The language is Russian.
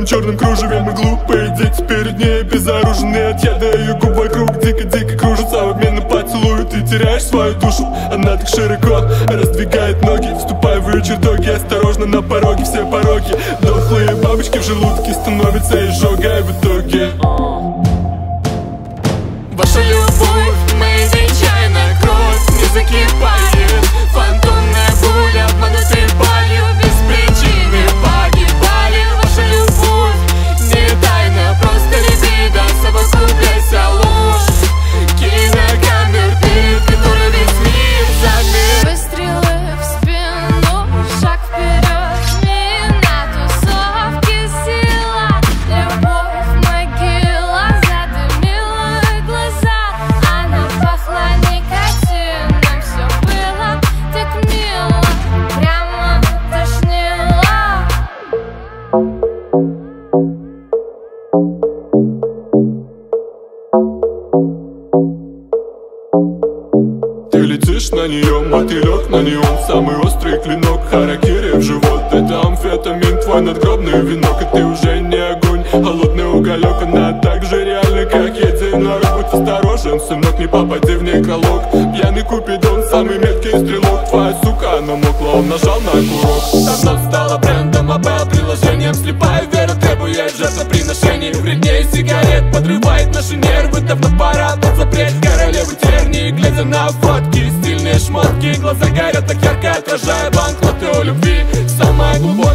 черном кружеве. Мы глупые дети перед ней, безоружные от яда. Ее губ вокруг дико-дико кружится, в обмен на поцелуй ты теряешь свою душу. Она так широко раздвигает ноги, вступая в ее чертоги. Осторожно, на пороге все пороки. Дохлые бабочки в желудке становятся изжогой в итоге. Ваша любовь, моя нечаянная кровь не закипает. Фантомная боль, обманутые болью, без причины погибали. Ваша любовь не тайна, просто либидо, совокупляйся ложь. Кинокамер, перед которой весь мир замер. Выстрелы в спину, шаг вперед, не на тусовке сила. Любовь, могила, задымила глаза. Она пахла никотином, все было так мило, прямо тошнило. Ты летишь на нее, мотылек на неон, самый острый клинок, харакири в живот. Это амфетамин, твой надгробный венок. И ты уже не огонь, холодный уголек. Она так же реальна, как единорог. Будь осторожен, сынок, не попади в некролог. Пьяный купидон, самый меткий стрелок. Твоя сука намокла, он нажал на курок. Давно стала брендом, приложением. Слепая вера требует жертвоприношений. Вреднее сигарет, подрывает наши нервы. Давно пора под запрет королевы тернии. Глядя на фотки, стильные шмотки, глаза горят так ярко, отражая банкноты о любви. Самая глубокая